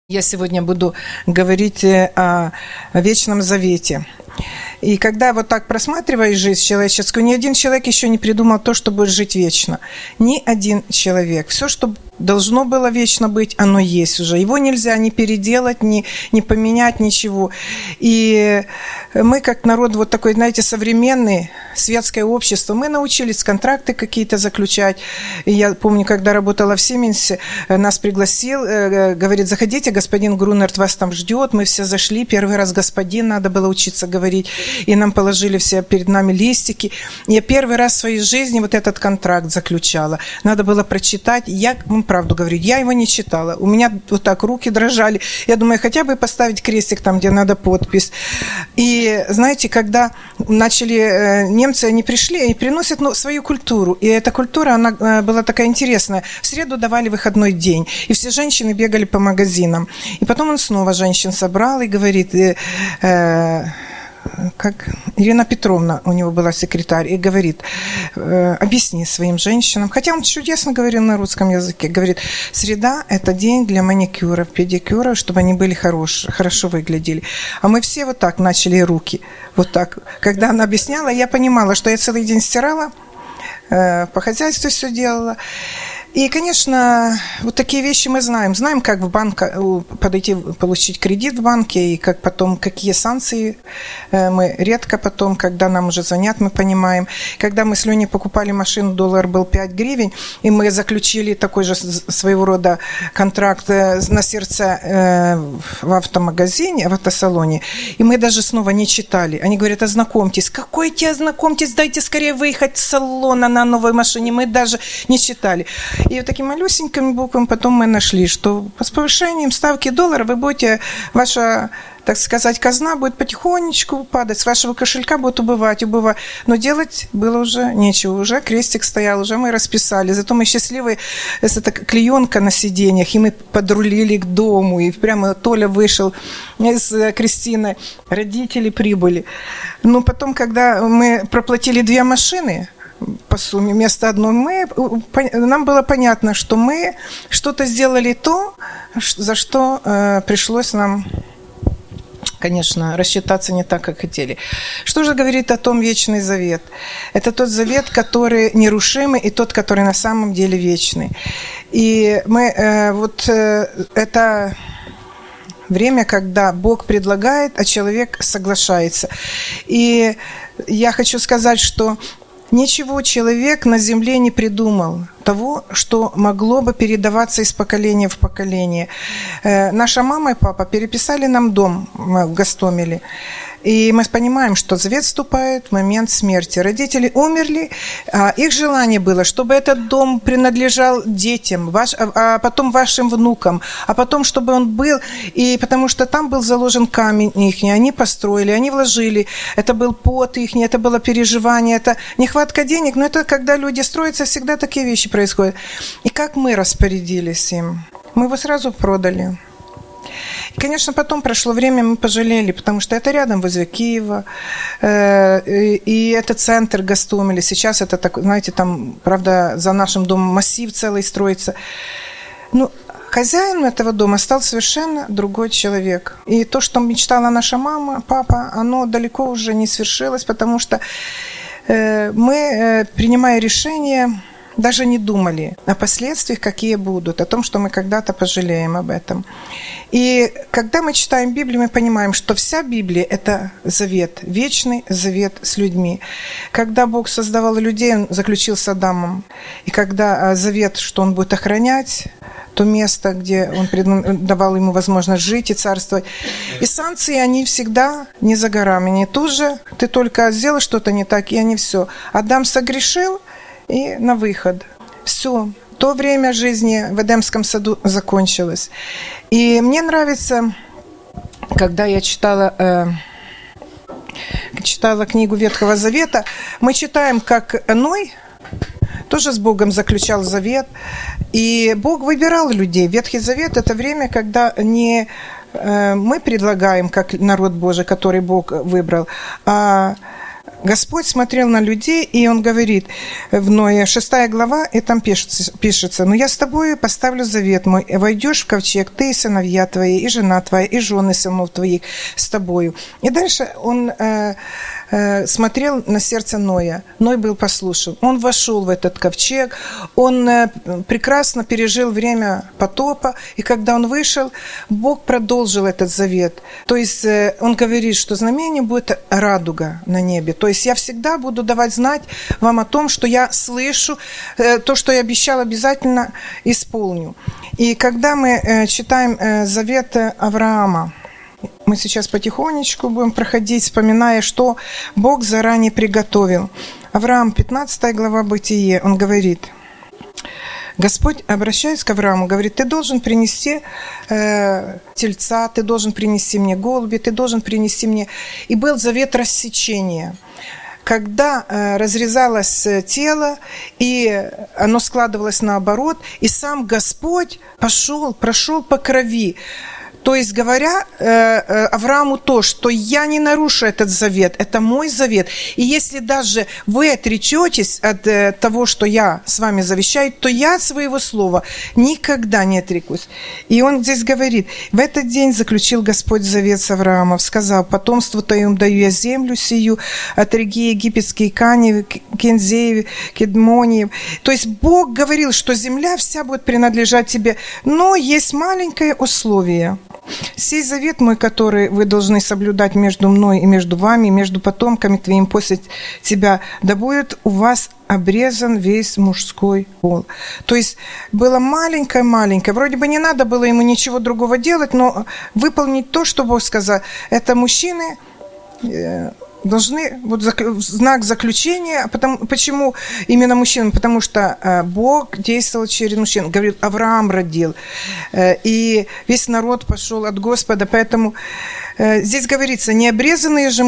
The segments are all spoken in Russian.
Я сегодня буду говорить о Вечном Завете. И когда вот так просматриваешь жизнь человеческую, ни один человек еще не придумал то, что будет жить вечно. Ни один человек. Все, что должно было вечно быть, оно есть уже. Его нельзя ни переделать, ни поменять, ничего. И мы, как народ вот такой, знаете, современный, светское общество, мы научились контракты какие-то заключать. И я помню, когда работала в Сименсе, нас пригласил, говорит: заходите, господин Грунерт вас там ждет. Мы все зашли, первый раз господин, надо было учиться говорить. И нам положили все перед нами листики. Я первый раз в своей жизни вот этот контракт заключала. Надо было прочитать. Я вам правду говорю, я его не читала. У меня вот так руки дрожали. Я думаю, хотя бы поставить крестик там, где надо подпись. И знаете, когда начали немцы, они пришли и приносят свою культуру. И эта культура, она была такая интересная. В среду давали выходной день. И все женщины бегали по магазинам. И потом он снова женщин собрал и говорит... как Ирина Петровна, у него была секретарь, и говорит: объясни своим женщинам, хотя он чудесно говорил на русском языке, говорит: среда – это день для маникюров, педикюров, чтобы они были хорошо выглядели. А мы все вот так начали руки, вот так. Когда она объясняла, я понимала, что я целый день стирала, по хозяйству все делала. И, конечно, вот такие вещи мы знаем. Знаем, как в банк подойти, получить кредит в банке, и как потом, какие санкции. Мы редко потом, когда нам уже звонят, мы понимаем. Когда мы с Леней покупали машину, доллар был 5 гривен, и мы заключили такой же своего рода контракт на сердце в автомагазине, в автосалоне, и мы даже снова не читали. Они говорят: ознакомьтесь. Какой те ознакомьтесь? Дайте скорее выехать с салона на новой машине. Мы даже не читали. И вот такими малюсенькими буквами потом мы нашли, что с повышением ставки доллара вы будете, ваша, так сказать, казна будет потихонечку падать, с вашего кошелька будет убывать. Но делать было уже нечего, уже крестик стоял, уже мы расписали. Зато мы счастливые, это клеенка на сиденьях, и мы подрулили к дому, и прямо Толя вышел с Кристиной, родители прибыли. Но потом, когда мы проплатили 2 машины, по сумме, вместо одной, нам было понятно, что мы что-то сделали то, за что пришлось нам, конечно, рассчитаться не так, как хотели. Что же говорит о том Вечный Завет? Это тот завет, который нерушимый, и тот, который на самом деле вечный. И мы это время, когда Бог предлагает, а человек соглашается. И я хочу сказать, что ничего человек на земле не придумал того, что могло бы передаваться из поколения в поколение. Наша мама и папа переписали нам дом в Гостомеле. И мы понимаем, что завет вступает в момент смерти. Родители умерли, а их желание было, чтобы этот дом принадлежал детям, а потом вашим внукам, а потом, чтобы он был, и потому что там был заложен камень их, они построили, они вложили, это был пот их, это было переживание, это нехватка денег, но это когда люди строятся, всегда такие вещи происходят. И как мы распорядились им? Мы его сразу продали. И, конечно, потом прошло время, мы пожалели, потому что это рядом возле Киева, и это центр Гостомеля. Сейчас это, так, знаете, там, правда, за нашим домом массив целый строится. Ну, хозяином этого дома стал совершенно другой человек. И то, что мечтала наша мама, папа, оно далеко уже не свершилось, потому что мы, принимая решение, даже не думали о последствиях, какие будут, о том, что мы когда-то пожалеем об этом. И когда мы читаем Библию, мы понимаем, что вся Библия – это завет, вечный завет с людьми. Когда Бог создавал людей, Он заключил с Адамом. И когда завет, что Он будет охранять то место, где Он давал ему возможность жить и царствовать. И санкции, они всегда не за горами. Не тут же, ты только сделал что-то не так, и они все. Адам согрешил, и на выход. Все. То время жизни в Эдемском саду закончилось. И мне нравится, когда я читала книгу Ветхого Завета, мы читаем, как Ной тоже с Богом заключал завет, и Бог выбирал людей. Ветхий Завет – это время, когда не мы предлагаем, как народ Божий, который Бог выбрал, а Господь смотрел на людей, и Он говорит в Ноя, 6 глава, и там пишется: «Но я с тобою поставлю завет мой, и войдешь в ковчег, ты и сыновья твои, и жена твоя, и жены сынов твоих с тобою». И дальше Он смотрел на сердце Ноя. Ной был послушен. Он вошел в этот ковчег, он прекрасно пережил время потопа, и когда он вышел, Бог продолжил этот завет. То есть он говорит, что знамением будет радуга на небе. То есть я всегда буду давать знать вам о том, что я слышу, то, что я обещал, обязательно исполню. И когда мы читаем завет Авраама, мы сейчас потихонечку будем проходить, вспоминая, что Бог заранее приготовил. Авраам, 15 глава Бытие, он говорит, Господь, обращаясь к Аврааму, говорит: ты должен принести тельца, ты должен принести мне голуби, ты должен принести мне... И был завет рассечения. Когда разрезалось тело, и оно складывалось наоборот, и сам Господь прошел по крови. То есть, говоря Аврааму то, что я не нарушу этот завет, это мой завет. И если даже вы отречетесь от того, что я с вами завещаю, то я от своего слова никогда не отрекусь. И он здесь говорит: в этот день заключил Господь завет с Авраамом, сказав: потомству твоему даю я землю сию, от реки египетские, Каневы, Кензеев, Кедмониев. То есть Бог говорил, что земля вся будет принадлежать тебе, но есть маленькое условие. Сей завет мой, который вы должны соблюдать между мной и между вами, и между потомками твоим после тебя, да будет у вас обрезан весь мужской пол. То есть было маленькое, вроде бы не надо было ему ничего другого делать, но выполнить то, что Бог сказал. Это мужчины должны, вот знак заключения, почему именно мужчинам? Потому что Бог действовал через мужчин. Говорит, Авраам родил, и весь народ пошел от Господа, поэтому здесь говорится: необрезанный же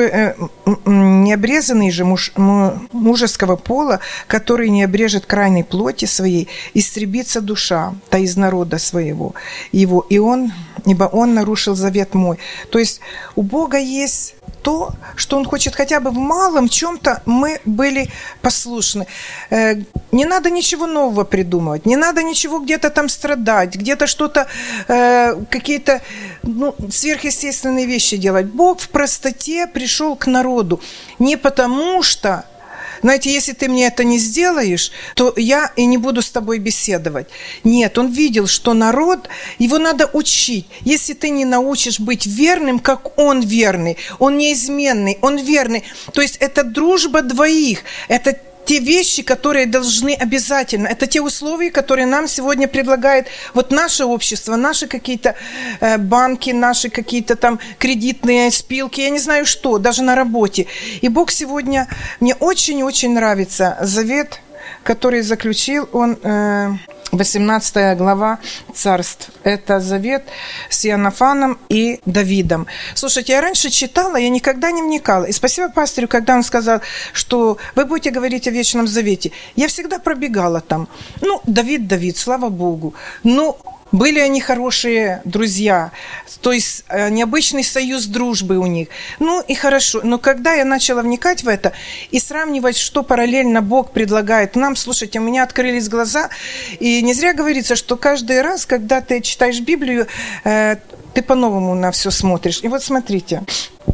мужеского пола, который не обрежет крайней плоти своей, истребится душа, та из народа своего, его, ибо он нарушил завет мой. То есть у Бога есть то, что Он хочет хотя бы в малом чем-то мы были послушны. Не надо ничего нового придумывать, не надо ничего где-то там страдать, где-то что-то, какие-то сверхъестественные вещи делать. Бог в простоте пришел к народу. Не потому что, знаете, если ты мне это не сделаешь, то я и не буду с тобой беседовать. Нет, он видел, что народ, его надо учить. Если ты не научишь быть верным, как он верный, он неизменный, он верный. То есть это дружба двоих, это те вещи, которые должны обязательно, это те условия, которые нам сегодня предлагает вот наше общество, наши какие-то банки, наши какие-то там кредитные спилки, я не знаю что, даже на работе. И Бог сегодня, мне очень-очень нравится завет, который заключил он, 18 глава Царств. Это завет с Иоаннафаном и Давидом. Слушайте, я раньше читала, я никогда не вникала. И спасибо пастырю, когда он сказал, что вы будете говорить о Вечном Завете. Я всегда пробегала там. Давид, слава Богу. Были они хорошие друзья, то есть необычный союз дружбы у них. И хорошо. Но когда я начала вникать в это и сравнивать, что параллельно Бог предлагает нам, слушайте, у меня открылись глаза. И не зря говорится, что каждый раз, когда ты читаешь Библию, ты по-новому на все смотришь. И вот смотрите.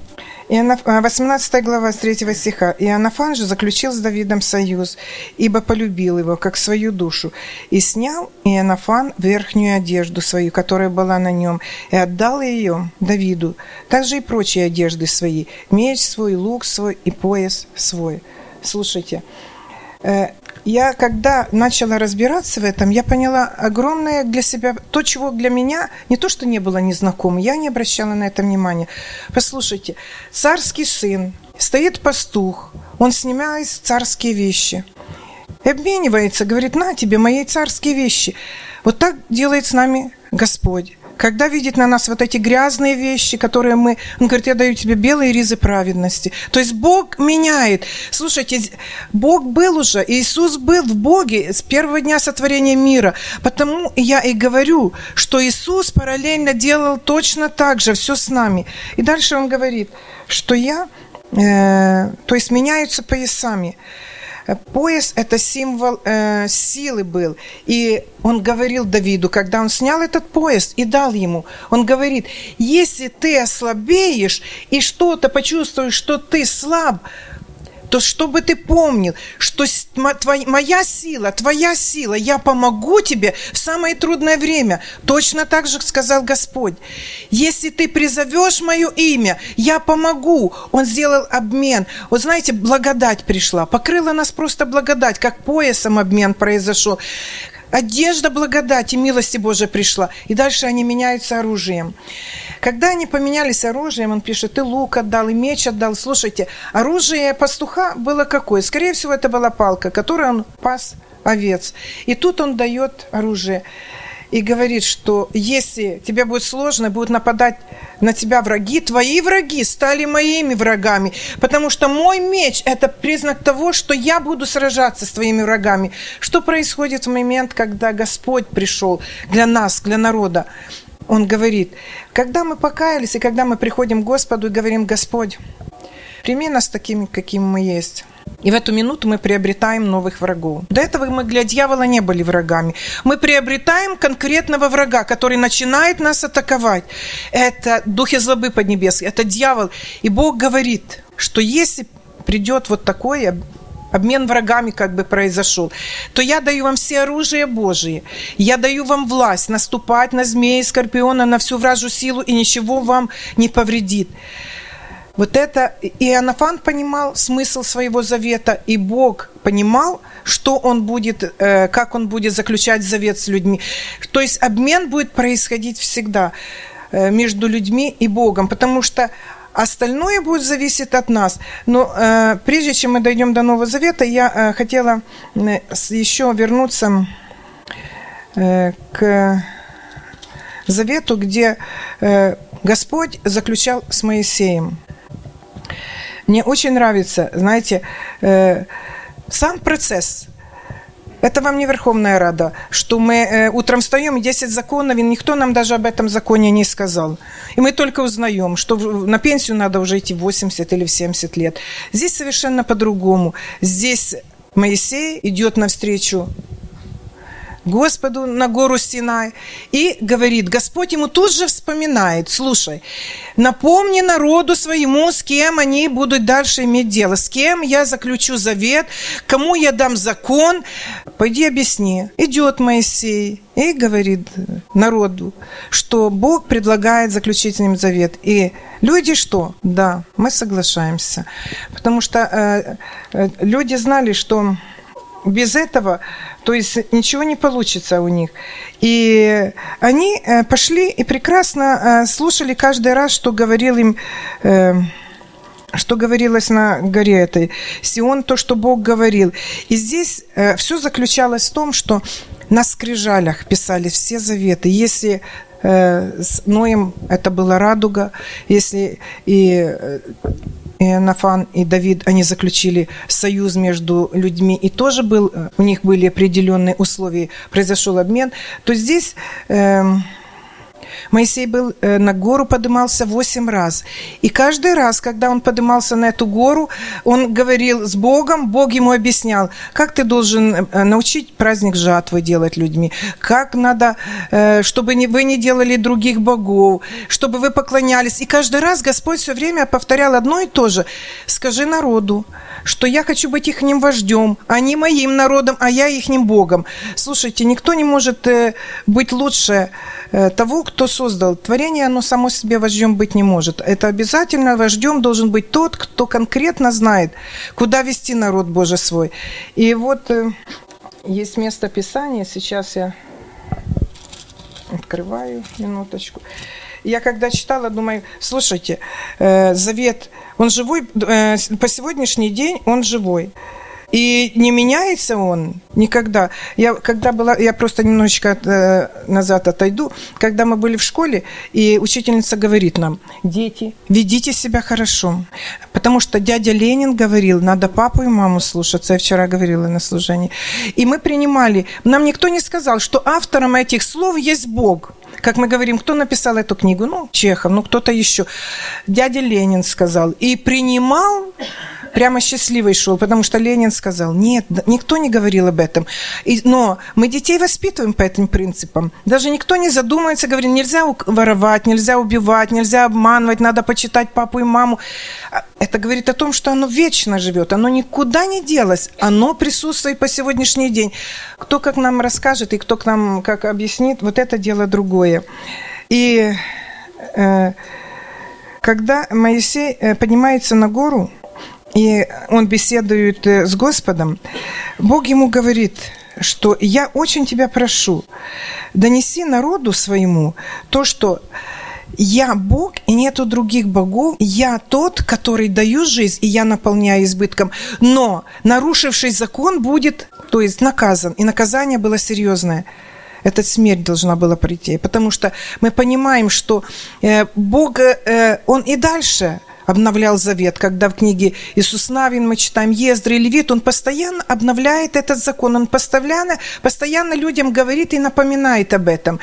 18 глава, с 3 стиха. «Иоаннафан же заключил с Давидом союз, ибо полюбил его, как свою душу. И снял Иоаннафан верхнюю одежду свою, которая была на нем, и отдал ее Давиду, также и прочие одежды свои, меч свой, лук свой и пояс свой». Слушайте, я когда начала разбираться в этом, я поняла огромное для себя, то, чего для меня не то, что не было незнакомо, я не обращала на это внимания. Послушайте, царский сын, стоит пастух, он снимает царские вещи, обменивается, говорит: на тебе мои царские вещи. Вот так делает с нами Господь. Когда видит на нас вот эти грязные вещи, которые он говорит: я даю тебе белые ризы праведности. То есть Бог меняет. Слушайте, Бог был уже, Иисус был в Боге с первого дня сотворения мира. Потому я и говорю, что Иисус параллельно делал точно так же, все с нами. И дальше он говорит, что я то есть меняются поясами. Пояс – это символ силы был. И он говорил Давиду, когда он снял этот пояс и дал ему, он говорит: если ты ослабеешь и что-то почувствуешь, что ты слаб, то чтобы ты помнил, что моя сила, твоя сила, я помогу тебе в самое трудное время. Точно так же сказал Господь. Если ты призовешь мое имя, я помогу. Он сделал обмен. Вот знаете, благодать пришла, покрыла нас просто благодать, как поясом обмен произошел. Одежда благодати, милости Божией пришла. И дальше они меняются оружием. Когда они поменялись оружием, он пишет, и лук отдал, и меч отдал. Слушайте, оружие пастуха было какое? Скорее всего, это была палка, которой он пас овец. И тут он дает оружие. И говорит, что если тебе будет сложно, будут нападать на тебя враги, твои враги стали моими врагами, потому что мой меч – это признак того, что я буду сражаться с твоими врагами. Что происходит в момент, когда Господь пришел для нас, для народа? Он говорит, когда мы покаялись, и когда мы приходим к Господу и говорим: Господь, прими нас такими, какими мы есть. И в эту минуту мы приобретаем новых врагов. До этого мы для дьявола не были врагами. Мы приобретаем конкретного врага, который начинает нас атаковать. Это духи злобы поднебесной, это дьявол. И Бог говорит, что если придет вот такое, обмен врагами как бы произошел, то я даю вам все оружие Божие. Я даю вам власть наступать на змеи, скорпиона, на всю вражью силу, и ничего вам не повредит. Вот это Иоаннафан понимал смысл своего завета, и Бог понимал, что он будет, как он будет заключать завет с людьми. То есть обмен будет происходить всегда между людьми и Богом, потому что остальное будет зависеть от нас. Но прежде чем мы дойдем до Нового Завета, я хотела еще вернуться к завету, где Господь заключал с Моисеем. Мне очень нравится, знаете, сам процесс. Это вам не Верховная Рада, что мы утром встаем, и 10 законов, и никто нам даже об этом законе не сказал. И мы только узнаем, что на пенсию надо уже идти в 80 или в 70 лет. Здесь совершенно по-другому. Здесь Моисей идет навстречу Господу на гору Синай и говорит, Господь ему тут же вспоминает: слушай, напомни народу своему, с кем они будут дальше иметь дело, с кем я заключу завет, кому я дам закон, пойди объясни. Идет Моисей и говорит народу, что Бог предлагает заключить с ним завет. И люди что? Да, мы соглашаемся. Потому что люди знали, что без этого, то есть ничего не получится у них. И они пошли и прекрасно слушали каждый раз, что говорил им, что говорилось на горе этой Сион, то, что Бог говорил. И здесь все заключалось в том, что на скрижалях писали все заветы. Если с Ноем это была радуга, если и Иоаннафан и Давид, они заключили союз между людьми, и тоже у них были определенные условия, произошел обмен, то здесь Моисей был на гору, поднимался 8 раз. И каждый раз, когда он поднимался на эту гору, он говорил с Богом, Бог ему объяснял, как ты должен научить праздник жатвы делать людьми, как надо, чтобы вы не делали других богов, чтобы вы поклонялись. И каждый раз Господь все время повторял одно и то же. Скажи народу, что я хочу быть ихним вождем, они моим народом, а я ихним Богом. Слушайте, никто не может быть лучше того, кто создал. Творение, оно само себе вождем быть не может. Это обязательно вождем должен быть тот, кто конкретно знает, куда вести народ Божий свой. И вот есть место Писания, сейчас я открываю, минуточку. Я когда читала, думаю, слушайте, завет, он живой, по сегодняшний день он живой. И не меняется он никогда. Я просто немножечко назад отойду. Когда мы были в школе, и учительница говорит нам: дети, ведите себя хорошо. Потому что дядя Ленин говорил, надо папу и маму слушаться. Я вчера говорила на служении. И мы принимали. Нам никто не сказал, что автором этих слов есть Бог. Как мы говорим, кто написал эту книгу? Ну, Чехов, ну, кто-то еще. Дядя Ленин сказал. И принимал, прямо счастливый шел, потому что Ленин сказал. Нет, никто не говорил об этом. Но мы детей воспитываем по этим принципам. Даже никто не задумывается, говорит, нельзя воровать, нельзя убивать, нельзя обманывать, надо почитать папу и маму. Это говорит о том, что оно вечно живет, оно никуда не делось, оно присутствует по сегодняшний день. Кто как нам расскажет и кто к нам как объяснит, вот это дело другое. И когда Моисей поднимается на гору, и он беседует с Господом, Бог ему говорит, что я очень тебя прошу, донеси народу своему то, что я Бог, и нету других богов. Я тот, который даю жизнь, и я наполняю избытком. Но нарушивший закон будет, то есть наказан. И наказание было серьезное. Эта смерть должна была прийти. Потому что мы понимаем, что Бог, Он и дальше обновлял завет, когда в книге Иисус Навин мы читаем Ездра и Левит, он постоянно обновляет этот закон, он постоянно людям говорит и напоминает об этом.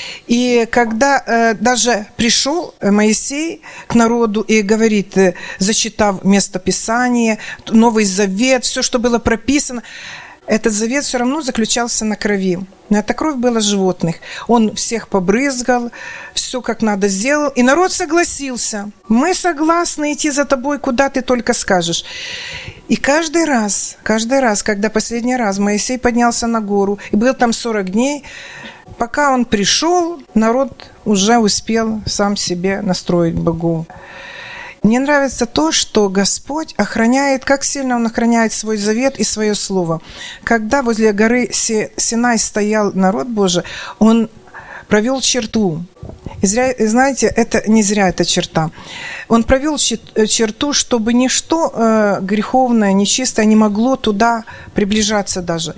И когда даже пришел Моисей к народу и говорит, зачитав местописание, Новый Завет, все, что было прописано, этот завет все равно заключался на крови. Но эта кровь была животных. Он всех побрызгал, все как надо сделал. И народ согласился. Мы согласны идти за тобой, куда ты только скажешь. И каждый раз, когда последний раз Моисей поднялся на гору, и был там 40 дней, пока он пришел, народ уже успел сам себе настроить богов. Мне нравится то, что Господь охраняет, как сильно Он охраняет свой завет и свое слово. Когда возле горы Синай стоял народ Божий, Он провел черту. И знаете, это не зря эта черта. Он провел черту, чтобы ничто греховное, нечистое не могло туда приближаться даже.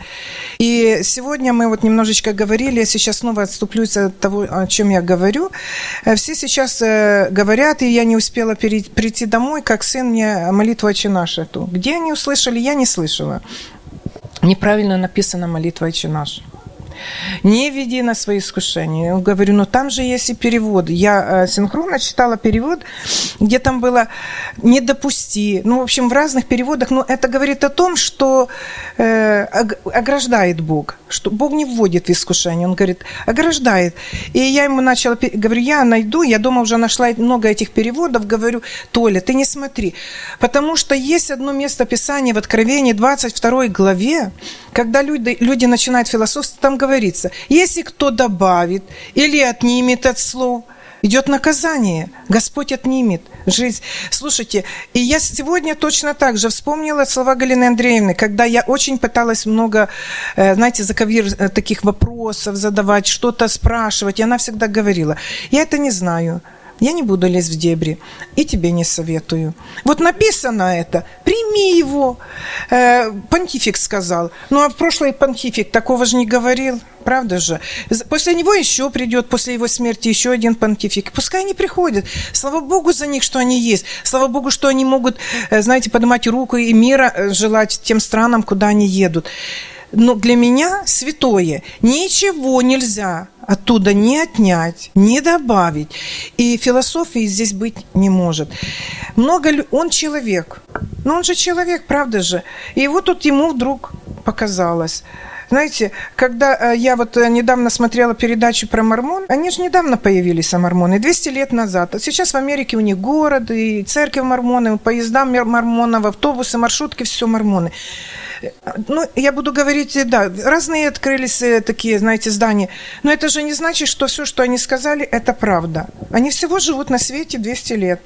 И сегодня мы вот немножечко говорили, я сейчас снова отступлюсь от того, о чем я говорю. Все сейчас говорят, и я не успела прийти домой, как сын мне молитву «Отче наш» эту. Где они услышали, я не слышала. Неправильно написана молитва «Отче наш». Не веди на свои искушения. Я говорю, ну там же есть и перевод. Я синхронно читала перевод, где там было «не допусти». Ну, в общем, в разных переводах. Но это говорит о том, что ограждает Бог. Что Бог не вводит в искушение. Он говорит, ограждает. И я ему начала, говорю, я найду. Я дома уже нашла много этих переводов. Говорю, Толя, ты не смотри. Потому что есть одно место Писания в Откровении, 22 главе, когда люди начинают философствовать, там говорится, если кто добавит или отнимет от слов, идет наказание. Господь отнимет жизнь. Слушайте, и я сегодня точно так же вспомнила слова Галины Андреевны, когда я очень пыталась много, знаете, заковыр таких вопросов задавать, что-то спрашивать, и она всегда говорила, я это не знаю. Я не буду лезть в дебри, и тебе не советую. Вот написано это, прими его. Понтифик сказал. Ну, а в прошлый понтифик такого же не говорил, правда же? После него еще придет, после его смерти еще один понтифик. Пускай они приходят. Слава Богу за них, что они есть. Слава Богу, что они могут, знаете, поднимать руку и мира желать тем странам, куда они едут. Но для меня святое. Ничего нельзя оттуда не отнять, не добавить. И философии здесь быть не может. Он человек. Но он же человек, правда же? И вот тут ему вдруг показалось. Знаете, когда я вот недавно смотрела передачу про мормон, они же недавно появились, мормоны, 200 лет назад. А сейчас в Америке у них город, и церковь мормоны, поезда мормонов, автобусы, маршрутки, все мормоны. Ну, я буду говорить, да, разные открылись такие, знаете, здания, но это же не значит, что все, что они сказали, это правда. Они всего живут на свете 200 лет.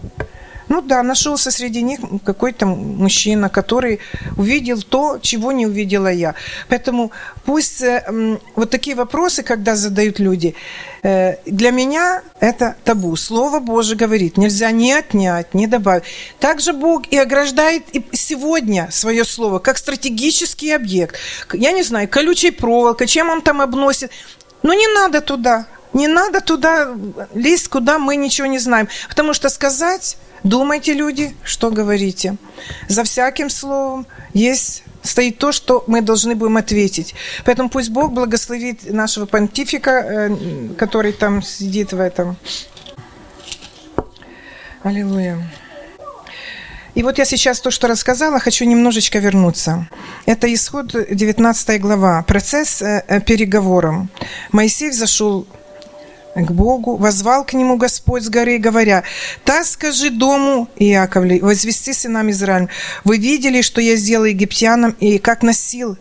Ну да, нашелся среди них какой-то мужчина, который увидел то, чего не увидела я. Поэтому пусть вот такие вопросы, когда задают люди, для меня это табу. Слово Божие говорит, нельзя ни отнять, ни добавить. Также Бог и ограждает и сегодня свое слово, как стратегический объект. Я не знаю, колючей проволокой, чем он там обносит. Но не надо туда. Не надо туда лезть, куда мы ничего не знаем. Потому что сказать, думайте, люди, что говорите. За всяким словом есть стоит то, что мы должны будем ответить. Поэтому пусть Бог благословит нашего понтифика, который там сидит в этом. Аллилуйя. И вот я сейчас то, что рассказала, хочу немножечко вернуться. Это Исход 19 глава, процесс переговоров. Моисей взошел к Богу, воззвал к нему Господь с горы, говоря: «Так скажи дому Иаковле, возвести сынам Израилем, вы видели, что я сделал египтянам, и как носил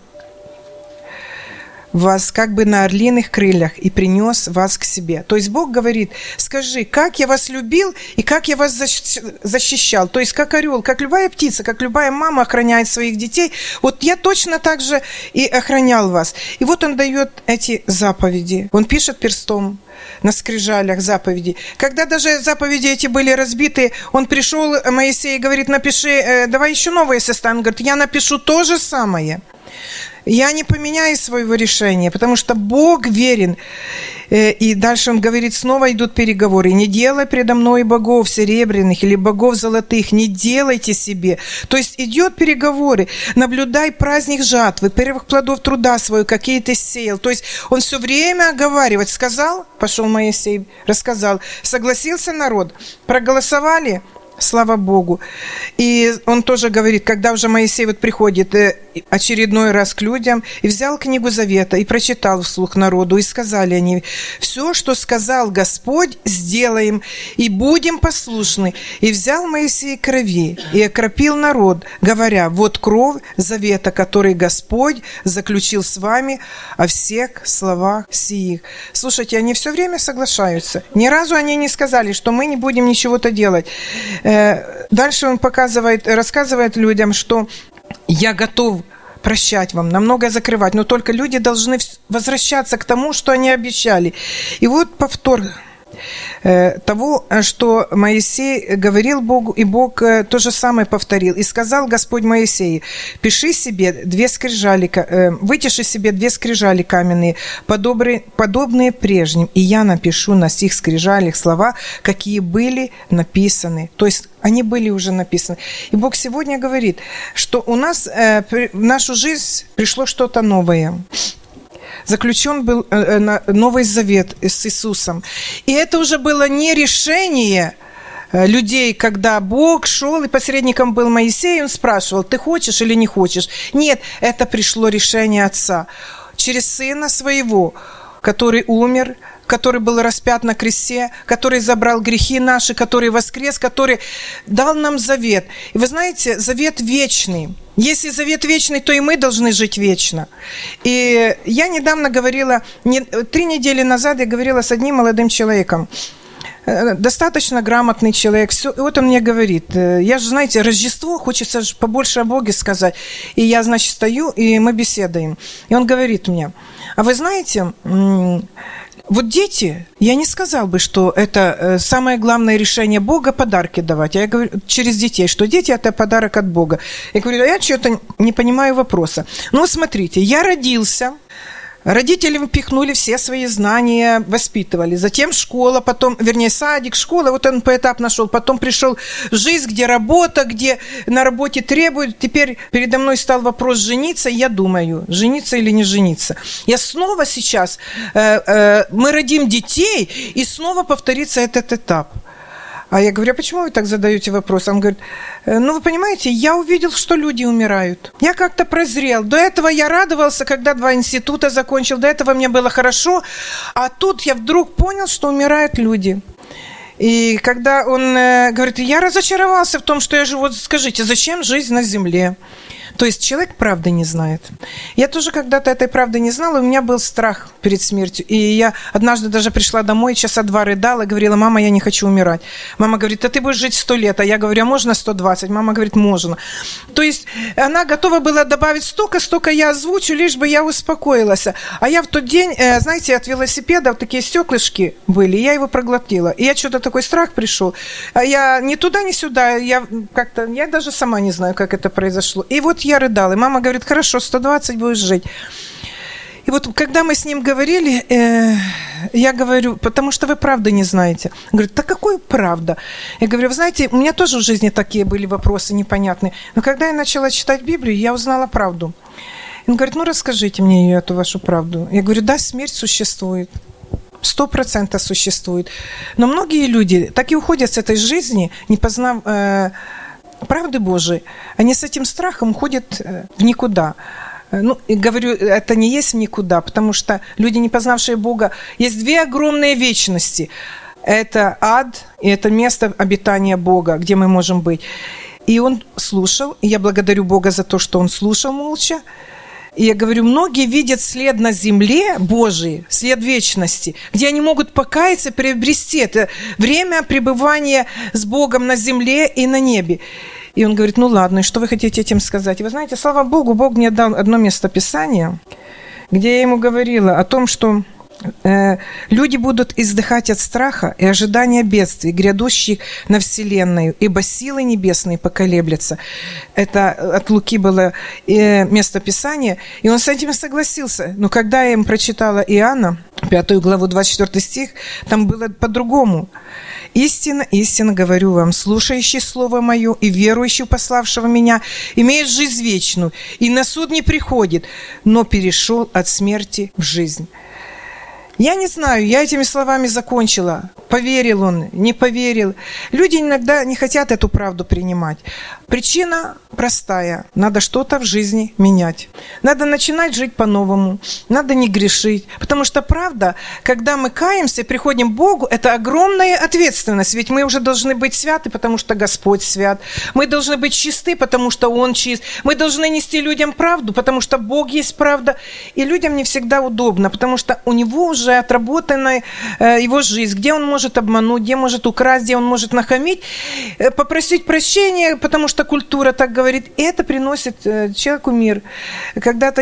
вас как бы на орлиных крыльях и принес вас к себе». То есть Бог говорит: скажи, как я вас любил и как я вас защищал. То есть как орел, как любая птица, как любая мама охраняет своих детей, вот я точно так же и охранял вас. И вот он дает эти заповеди. Он пишет перстом на скрижалях заповеди. Когда даже заповеди эти были разбиты, он пришел, Моисей, и говорит: напиши, давай еще новые составим. Он говорит: я напишу то же самое. Я не поменяю своего решения, потому что Бог верен. И дальше он говорит, снова идут переговоры. «Не делай предо мной богов серебряных или богов золотых, не делайте себе». То есть идет переговоры. «Наблюдай праздник жатвы, первых плодов труда своего, какие ты сеял». То есть он все время оговаривает. Сказал, пошел Моисей, рассказал. Согласился народ, проголосовали. Слава Богу. И он тоже говорит, когда уже Моисей вот приходит очередной раз к людям, и взял книгу Завета, и прочитал вслух народу, и сказали они: «Все, что сказал Господь, сделаем, и будем послушны». И взял Моисей крови, и окропил народ, говоря: «Вот кровь Завета, который Господь заключил с вами о всех словах сиих». Слушайте, они все время соглашаются. Ни разу они не сказали, что мы не будем ничего-то делать. Дальше он рассказывает людям, что я готов прощать вам, намного закрывать, но только люди должны возвращаться к тому, что они обещали. И вот повтор того, что Моисей говорил Богу, и Бог то же самое повторил. «И сказал Господь Моисею: вытеши себе 2 скрижали каменные, подобные прежним, и я напишу на сих скрижалях слова, какие были написаны». То есть они были уже написаны. И Бог сегодня говорит, что у нас в нашу жизнь пришло что-то новое. Заключен был Новый Завет с Иисусом. И это уже было не решение людей, когда Бог шел, и посредником был Моисей, он спрашивал: ты хочешь или не хочешь? Нет, это пришло решение Отца через Сына Своего, который умер, который был распят на кресте, который забрал грехи наши, который воскрес, который дал нам завет. И вы знаете, завет вечный. Если завет вечный, то и мы должны жить вечно. И я недавно говорила, 3 недели назад я говорила с одним молодым человеком, достаточно грамотный человек. Все, и вот он мне говорит, я же, знаете, Рождество, хочется же побольше о Боге сказать. И я, значит, стою, и мы беседуем. И он говорит мне: а вы знаете, вот дети, я не сказал бы, что это самое главное решение Бога — подарки давать. Я говорю через детей, что дети — это подарок от Бога. Я говорю: я что-то не понимаю вопроса. Ну, смотрите, я родился, родители впихнули все свои знания, воспитывали. Затем школа, потом, вернее, садик, школа. Вот он поэтапно шел. Потом пришел жизнь, где работа, где на работе требуют. Теперь передо мной стал вопрос жениться. И я думаю, жениться или не жениться. Я снова сейчас, мы родим детей, и снова повторится этот этап. А я говорю: а почему вы так задаете вопрос? Он говорит: ну, вы понимаете, я увидел, что люди умирают. Я как-то прозрел. До этого я радовался, когда 2 института закончил. До этого мне было хорошо. А тут я вдруг понял, что умирают люди. И когда он говорит: я разочаровался в том, что я живу. Вот скажите, зачем жизнь на земле? То есть человек правды не знает. Я тоже когда-то этой правды не знала, у меня был страх перед смертью. И я однажды даже пришла домой, часа 2 рыдала, и говорила: мама, я не хочу умирать. Мама говорит: а ты будешь жить 100 лет. А я говорю: а можно 120? Мама говорит: можно. То есть она готова была добавить столько я озвучу, лишь бы я успокоилась. А я в тот день, знаете, от велосипеда вот такие стеклышки были, я его проглотила. И я что-то такой страх пришел. А я ни туда, ни сюда, я даже сама не знаю, как это произошло. И вот я рыдала. И мама говорит: хорошо, 120 будешь жить. И вот когда мы с ним говорили, я говорю, потому что вы правды не знаете. Он говорит, да какой правда? Я говорю, вы знаете, у меня тоже в жизни такие были вопросы непонятные. Но когда я начала читать Библию, я узнала правду. Он говорит, ну расскажите мне эту вашу правду. Я говорю, да, смерть существует. 100% существует. Но многие люди так и уходят с этой жизни, не познав правды Божией. Они с этим страхом уходят в никуда. Ну, и говорю, это не есть в никуда, потому что люди, не познавшие Бога, есть две огромные вечности. Это ад и это место обитания Бога, где мы можем быть. И он слушал, и я благодарю Бога за то, что он слушал молча. И я говорю, многие видят след на земле Божий, след вечности, где они могут покаяться, приобрести это время пребывания с Богом на земле и на небе. И он говорит, ну ладно, и что вы хотите этим сказать? И вы знаете, слава Богу, Бог мне дал одно местописание, где я ему говорила о том, что люди будут издыхать от страха и ожидания бедствий, грядущих на вселенную, ибо силы небесные поколеблются. Это от Луки было местописание, и он с этим согласился. Но когда я им прочитала Иоанна, 5 главу, 24 стих, там было по-другому. «Истинно, истинно говорю вам, слушающий Слово Мое и верующий в пославшего Меня имеет жизнь вечную, и на суд не приходит, но перешел от смерти в жизнь». Я не знаю, я этими словами закончила. Поверил он, не поверил. Люди иногда не хотят эту правду принимать. Причина простая. Надо что-то в жизни менять. Надо начинать жить по-новому. Надо не грешить. Потому что правда, когда мы каемся и приходим к Богу, это огромная ответственность. Ведь мы уже должны быть святы, потому что Господь свят. Мы должны быть чисты, потому что Он чист. Мы должны нести людям правду, потому что Бог есть правда. И людям не всегда удобно, потому что у него уже отработана его жизнь, где он может обмануть, где может украсть, где он может нахамить, попросить прощения, потому что культура так говорит, и это приносит человеку мир. Когда-то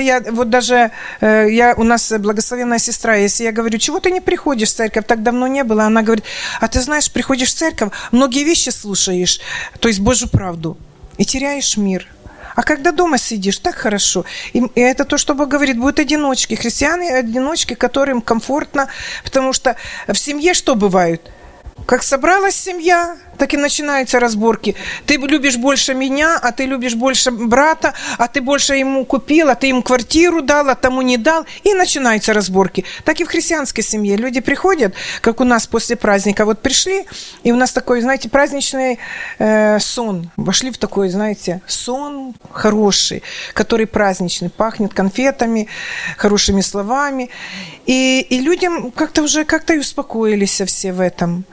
у нас благословенная сестра, если я говорю, чего ты не приходишь в церковь, так давно не было, она говорит, а ты знаешь, приходишь в церковь, многие вещи слушаешь, то есть Божью правду, и теряешь мир. А когда дома сидишь, так хорошо. И это то, что Бог говорит, будут одиночки. Христиане одиночки, которым комфортно, потому что в семье что бывает? Как собралась семья, так и начинаются разборки. Ты любишь больше меня, а ты любишь больше брата, а ты больше ему купил, а ты ему квартиру дал, а тому не дал. И начинаются разборки. Так и в христианской семье. Люди приходят, как у нас после праздника. Вот пришли, и у нас такой, знаете, праздничный сон. Вошли в такой, знаете, сон хороший, который праздничный, пахнет конфетами, хорошими словами. И людям как-то и успокоились все в этом.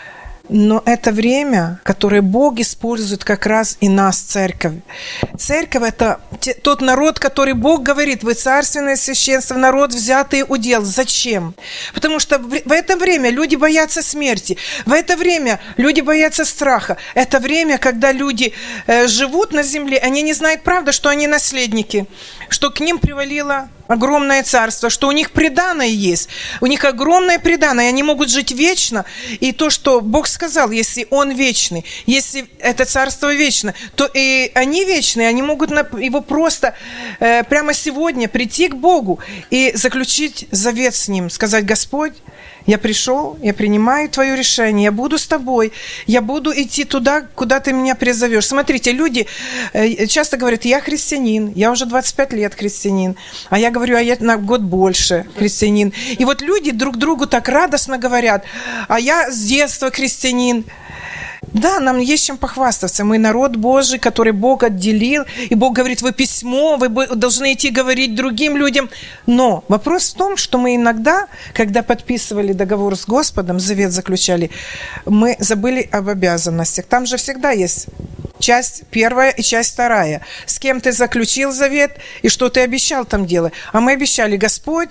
Но это время, которое Бог использует как раз и нас, церковь. Церковь – это тот народ, который Бог говорит, вы царственное священство, народ, взятый удел. Зачем? Потому что в это время люди боятся смерти, в это время люди боятся страха. Это время, когда люди живут на земле, они не знают, правда, что они наследники, что к ним привалило огромное царство, что у них приданое есть, у них огромное приданое, они могут жить вечно, и то, что Бог сказал, если Он вечный, если это царство вечно, то и они вечные, они могут его просто прямо сегодня прийти к Богу и заключить завет с Ним, сказать: Господь, я пришел, я принимаю Твое решение, я буду с Тобой, я буду идти туда, куда Ты меня призовешь. Смотрите, люди часто говорят: я христианин, я уже 25 лет христианин, а я говорю, а я на год больше христианин. И вот люди друг другу так радостно говорят: а я с детства христианин. Да, нам есть чем похвастаться. Мы народ Божий, который Бог отделил. И Бог говорит: вы письмо, вы должны идти говорить другим людям. Но вопрос в том, что мы иногда, когда подписывали договор с Господом, завет заключали, мы забыли об обязанностях. Там же всегда есть часть первая и часть вторая. С кем ты заключил завет и что ты обещал там делать. А мы обещали: Господь,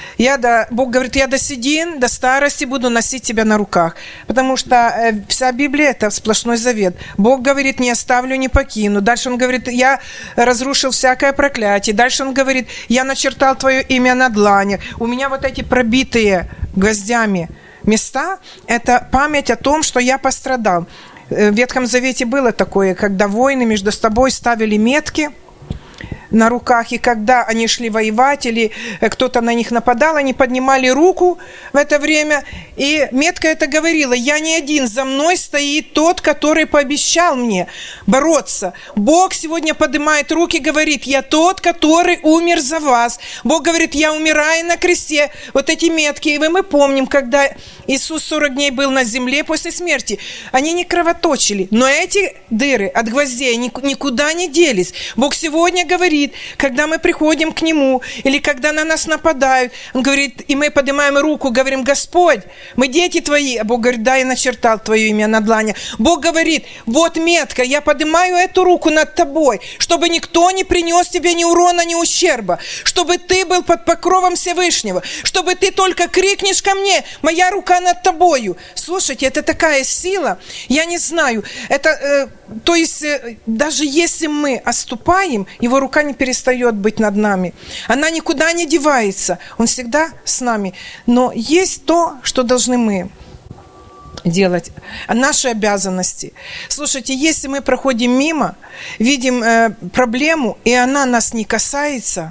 Бог говорит, я до седин, до старости буду носить тебя на руках. Потому что вся Библия – это сплошной завет. Бог говорит: не оставлю, не покину. Дальше Он говорит: я разрушил всякое проклятие. Дальше Он говорит: я начертал твое имя на длани. У меня вот эти пробитые гвоздями места – это память о том, что я пострадал. В Ветхом Завете было такое, когда воины между собой ставили метки на руках, и когда они шли воевать, или кто-то на них нападал, они поднимали руку в это время, и метка это говорила: «Я не один, за мной стоит тот, который пообещал мне бороться». Бог сегодня поднимает руки и говорит: «Я тот, который умер за вас». Бог говорит: «Я умираю на кресте». Вот эти метки, и мы помним, когда Иисус 40 дней был на земле после смерти, они не кровоточили, но эти дыры от гвоздей никуда не делись. Бог сегодня говорит, когда мы приходим к Нему, или когда на нас нападают, Он говорит, и мы поднимаем руку, говорим: «Господь, мы дети Твои». А Бог говорит: «Да, я начертал Твое имя на длани». Бог говорит: «Вот метка, я поднимаю эту руку над тобой, чтобы никто не принес тебе ни урона, ни ущерба, чтобы ты был под покровом Всевышнего, чтобы ты только крикнешь ко мне: моя рука над тобою». Слушайте, это такая сила, я не знаю, это, то есть, даже если мы оступаем, Его рука не перестает быть над нами. Она никуда не девается. Он всегда с нами. Но есть то, что должны мы делать, наши обязанности. Слушайте, если мы проходим мимо, видим проблему, и она нас не касается,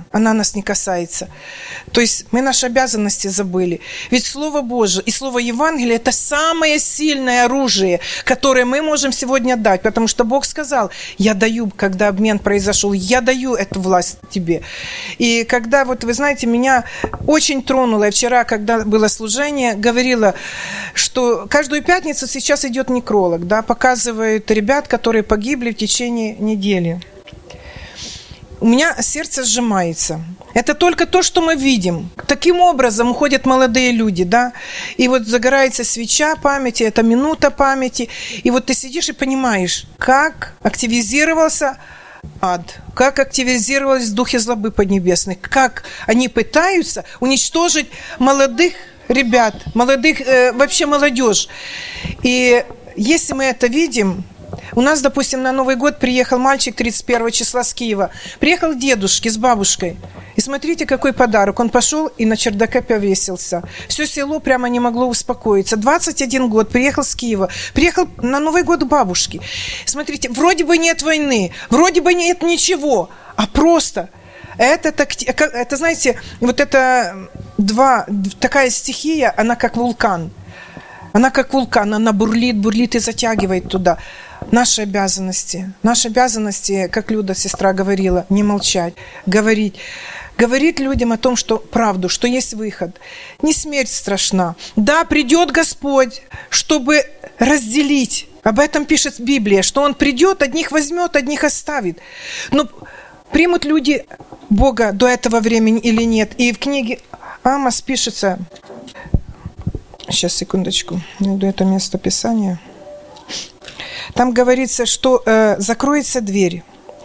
то есть мы наши обязанности забыли. Ведь Слово Божие и Слово Евангелия – это самое сильное оружие, которое мы можем сегодня дать, потому что Бог сказал: «Я даю, когда обмен произошел, я даю эту власть тебе». И когда, вот вы знаете, меня очень тронуло, я вчера, когда было служение, говорила, что каждую пятницу сейчас идет некролог, да, показывают ребят, которые погибли в течение недели. У меня сердце сжимается. Это только то, что мы видим. Таким образом уходят молодые люди, да. И вот загорается свеча памяти, это минута памяти. И вот ты сидишь и понимаешь, как активизировался ад, как активизировались духи злобы поднебесных, как они пытаются уничтожить молодых ребят, молодых, вообще молодежь. И если мы это видим, у нас, допустим, на Новый год приехал мальчик 31 числа с Киева, приехал к дедушке с бабушкой, и смотрите, какой подарок, он пошел и на чердаке повесился. Все село прямо не могло успокоиться. 21 год, приехал с Киева, приехал на Новый год к бабушке. Смотрите, вроде бы нет войны, вроде бы нет ничего, а просто... Это, знаете, вот это такая стихия, она как вулкан. Она как вулкан, она бурлит и затягивает туда. Наши обязанности, как Люда, сестра, говорила, не молчать, говорить людям о том, что правду, что есть выход. Не смерть страшна. Да, придет Господь, чтобы разделить. Об этом пишет Библия, что Он придет, одних возьмет, одних оставит. Но примут люди Бога до этого времени или нет? И в книге Амос пишется... Сейчас, секундочку, найду это место Писания. Там говорится, что закроется дверь.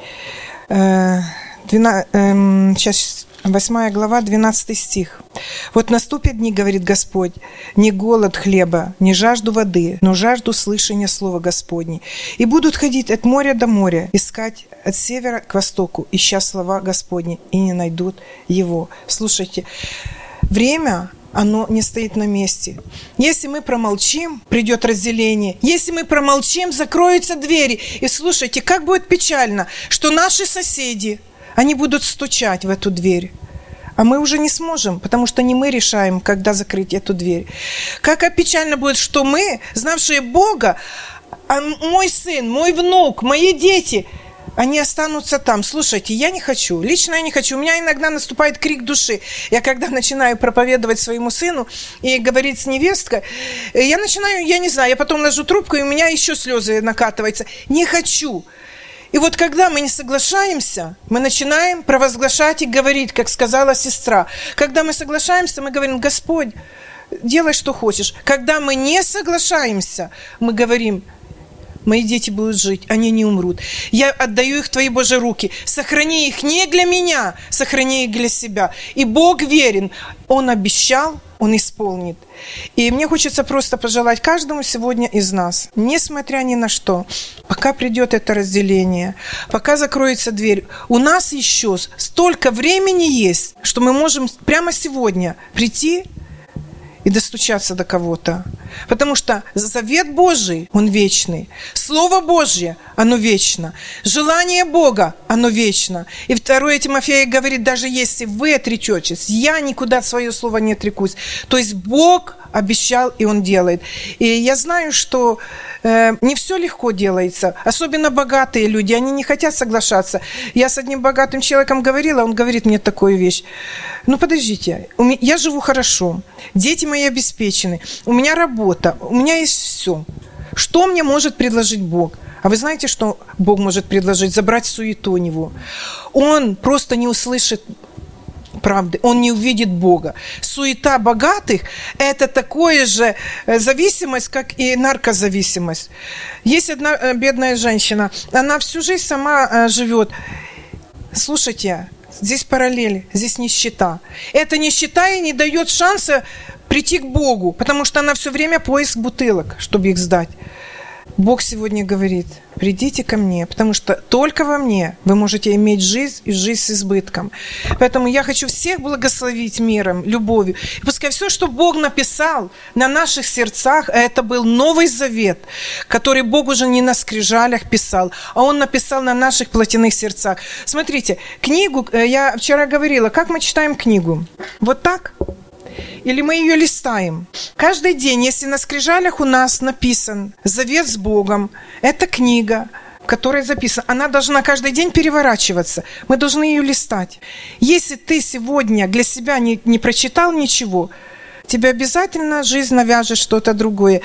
Сейчас, 8 глава, 12 стих. «Вот наступят дни, говорит Господь, не голод хлеба, не жажду воды, но жажду слышания слова Господней. И будут ходить от моря до моря, искать от севера к востоку, ища слова Господни, и не найдут его». Слушайте, время... оно не стоит на месте. Если мы промолчим, придет разделение. Если мы промолчим, закроются двери. И слушайте, как будет печально, что наши соседи, они будут стучать в эту дверь. А мы уже не сможем, потому что не мы решаем, когда закрыть эту дверь. Как печально будет, что мы, знавшие Бога, а мой сын, мой внук, мои дети... они останутся там. Слушайте, я не хочу. Лично я не хочу. У меня иногда наступает крик души. Я когда начинаю проповедовать своему сыну и говорить с невесткой, я начинаю, я не знаю, я потом ложу трубку, и у меня еще слезы накатываются. Не хочу. И вот когда мы не соглашаемся, мы начинаем провозглашать и говорить, как сказала сестра. Когда мы соглашаемся, мы говорим: Господь, делай, что хочешь. Когда мы не соглашаемся, мы говорим: мои дети будут жить, они не умрут. Я отдаю их в Твои, Божьи, руки. Сохрани их не для меня, сохрани их для себя. И Бог верен. Он обещал, Он исполнит. И мне хочется просто пожелать каждому сегодня из нас, несмотря ни на что, пока придет это разделение, пока закроется дверь, у нас еще столько времени есть, что мы можем прямо сегодня прийти и достучаться до кого-то. Потому что завет Божий, он вечный. Слово Божье, оно вечно. Желание Бога, оно вечно. И 2 Тимофея говорит, даже если вы отречетесь, я никуда свое слово не отрекусь. То есть Бог обещал, и Он делает. И я знаю, что не все легко делается. Особенно богатые люди, они не хотят соглашаться. Я с одним богатым человеком говорила, он говорит мне такую вещь. Ну, подождите, я живу хорошо, дети мои обеспечены, у меня работа, у меня есть все. Что мне может предложить Бог? А вы знаете, что Бог может предложить? Забрать суету у него. Он просто не услышит правды, он не увидит Бога. Суета богатых – это такая же зависимость, как и наркозависимость. Есть одна бедная женщина, она всю жизнь сама живет. Слушайте, здесь параллель, здесь нищета. Эта нищета ей не дает шанса прийти к Богу, потому что она все время поиск бутылок, чтобы их сдать. Бог сегодня говорит, придите ко мне, потому что только во мне вы можете иметь жизнь и жизнь с избытком. Поэтому я хочу всех благословить миром, любовью. И пускай все, что Бог написал на наших сердцах, это был Новый Завет, который Бог уже не на скрижалях писал, а Он написал на наших плотяных сердцах. Смотрите, книгу, я вчера говорила, как мы читаем книгу? Вот так? Или мы ее листаем? Каждый день, если на скрижалях у нас написан завет с Богом, это книга, в которой записано, она должна каждый день переворачиваться. Мы должны ее листать. Если ты сегодня для себя не прочитал ничего, тебе обязательно жизнь навяжет что-то другое.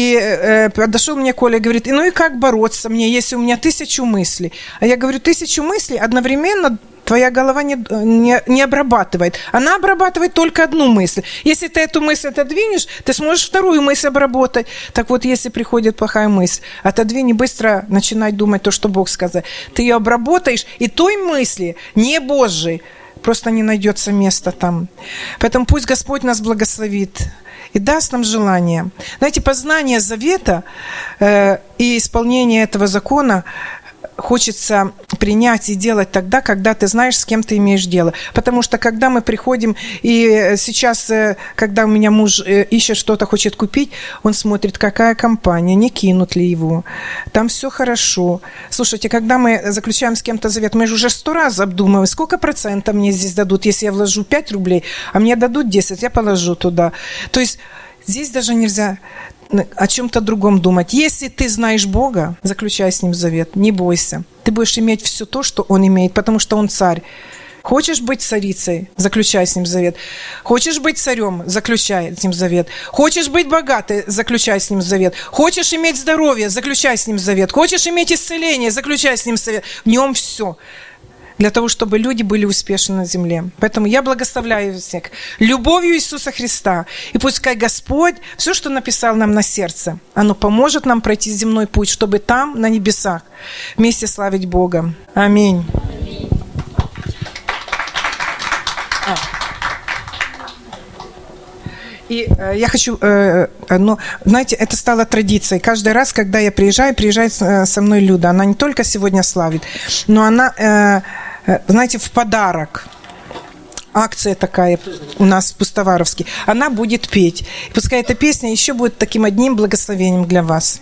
И подошел мне Коля и говорит, ну и как бороться мне, если у меня 1000 мыслей? А я говорю, 1000 мыслей одновременно твоя голова не обрабатывает. Она обрабатывает только одну мысль. Если ты эту мысль отодвинешь, ты сможешь вторую мысль обработать. Так вот, если приходит плохая мысль, отодвинь и быстро начинай думать то, что Бог сказал. Ты ее обработаешь, и той мысли, не Божьей, просто не найдется места там. Поэтому пусть Господь нас благословит и даст нам желание. Знаете, познание завета и исполнение этого закона хочется принять и делать тогда, когда ты знаешь, с кем ты имеешь дело. Потому что когда мы приходим, и сейчас, когда у меня муж ищет что-то, хочет купить, он смотрит, какая компания, не кинут ли его, там все хорошо. Слушайте, когда мы заключаем с кем-то завет, мы же уже 100 раз обдумываем, сколько процентов мне здесь дадут, если я вложу 5 рублей, а мне дадут 10, я положу туда. То есть здесь даже нельзя о чем-то другом думать. Если ты знаешь Бога, заключай с Ним завет, не бойся. Ты будешь иметь все то, что Он имеет, потому что Он царь. Хочешь быть царицей? Заключай с Ним завет. Хочешь быть царем? Заключай с Ним завет. Хочешь быть богатой? Заключай с Ним завет. Хочешь иметь здоровье? Заключай с Ним завет. Хочешь иметь исцеление? Заключай с Ним завет. В Нем все. Для того, чтобы люди были успешны на земле. Поэтому я благословляю всех любовью Иисуса Христа. И пускай Господь, все, что написал нам на сердце, оно поможет нам пройти земной путь, чтобы там, на небесах, вместе славить Бога. Аминь. И я хочу, знаете, это стало традицией. Каждый раз, когда я приезжаю, приезжает со мной Люда. Она не только сегодня славит, но она, знаете, в подарок. Акция такая у нас в Пустоваровске. Она будет петь. И пускай эта песня еще будет таким одним благословением для вас.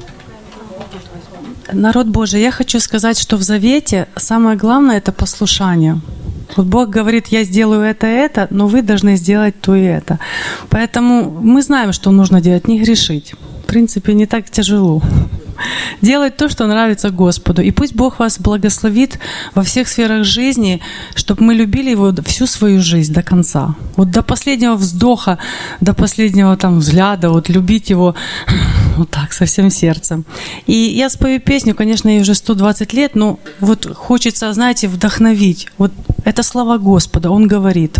Народ Божий, я хочу сказать, что в завете самое главное – это послушание. Вот Бог говорит, я сделаю это, но вы должны сделать то и это. Поэтому мы знаем, что нужно делать, не грешить. В принципе, не так тяжело. Делать то, что нравится Господу. И пусть Бог вас благословит во всех сферах жизни, чтобы мы любили Его всю свою жизнь до конца. Вот до последнего вздоха, до последнего взгляда, вот любить Его вот так, со всем сердцем. И я спою песню, конечно, ей уже 120 лет, но вот хочется, знаете, вдохновить. Вот это слова Господа, Он говорит.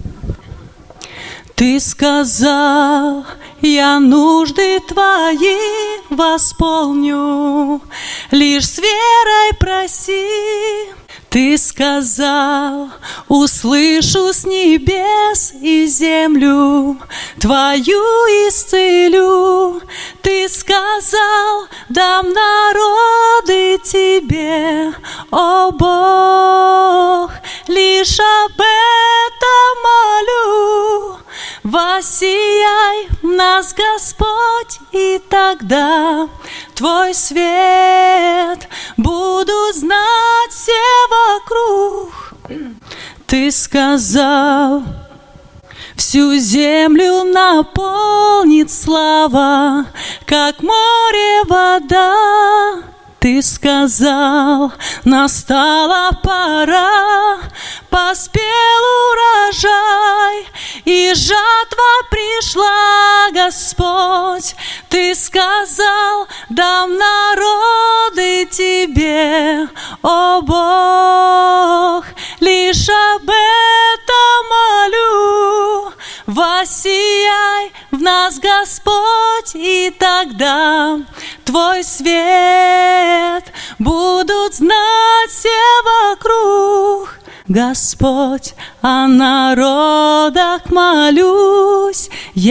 Ты сказал, я нужды твои восполню, лишь с верой проси. Ты сказал, услышу с небес и землю, твою исцелю. Ты сказал, дам народы тебе, о Бог, лишь об этом молю. Во воссияй в нас, Господь, и тогда Твой свет будут знать все вокруг. Ты сказал, всю землю наполнит слава, как море вода. Ты сказал, настала пора, поспел урожай, и жатва пришла, Господь. Ты сказал, дам народы Тебе, о Бог, лишь об этом молю. Воссияй в нас, Господь, и тогда Твой свет будут знать все вокруг. Господь, о народах молюсь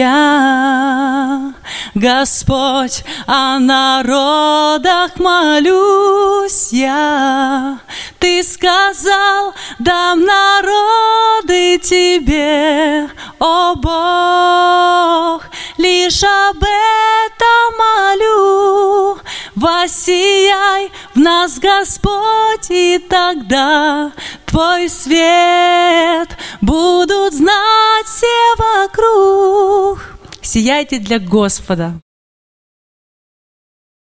я. Господь, о народах молюсь я. Ты сказал, дам народы Тебе, о Бог, лишь об этом молю. Воссияй в нас, Господь, и тогда Твой свет будут знать все вокруг. Сияйте для Господа.